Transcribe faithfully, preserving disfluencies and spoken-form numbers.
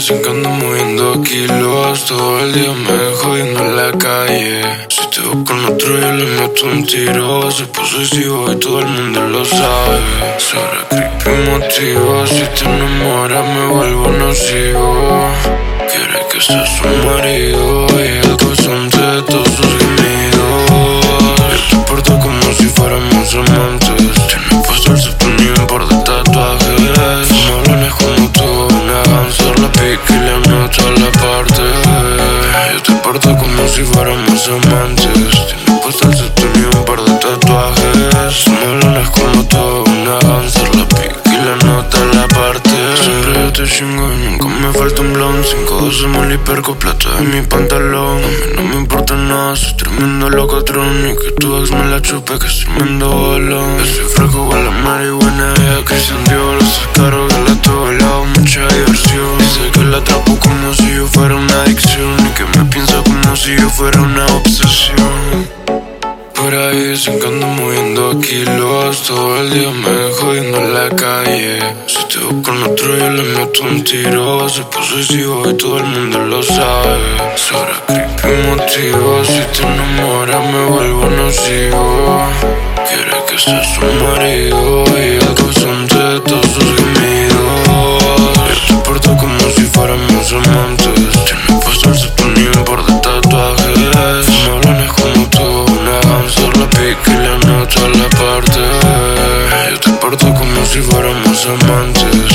dicen que ando moviendo kilos. Todo el día me dejo viendo en la calle. Si te veo con otro yo le meto un tiro. Soy posesivo y todo el mundo lo sabe. Sobre creepy motivo. Si te enamoras me vuelvo nocivo. Quiere que seas su marido y el causante de todos sus gemidos. Yo te porto como si fuéramos amantes. Tienes puesto el cepillín por de tatuajes. No hablan como tú, una danzar la pica y le meto a la parte. Yo te porto como si fuéramos amantes. Tienes puesto el cepillín por de tatuajes. No hablan como tú, una danzar la pica y le meto a la parte. Siempre yo te chingo y nunca me falta un blon. Cinco doce mil perco, plata en mi pantalón. A mí no me importa nada, soy tremendo locotrón. Y que tu ex me la chupe, que es tremendo balón. Yo soy fresco con la marihuana, ella Cristian Dior. Soy caro que la tuve al lado, mucha diversión. Dice que la atrapo como si yo fuera una adicción. Y que me piensa como si yo fuera una obsesión. Por ahí dicen que ando moviendo kilos. Todo el día me dejo viendo en la calle. Si te veo con otro yo le meto un tiro. Soy posesivo y todo el mundo lo sabe. Sobre creepy motivo. Si te enamoras me vuelvo nocivo. Quiere que seas su marido y el causante de todos sus gemidos. Yo te porto como si fuéramos amantes. Tienes puesto el cepillín por de tatuajes. No hablan como tú, una danzar la pica y le anoto a la parte. Yo te porto como si fuéramos amantes.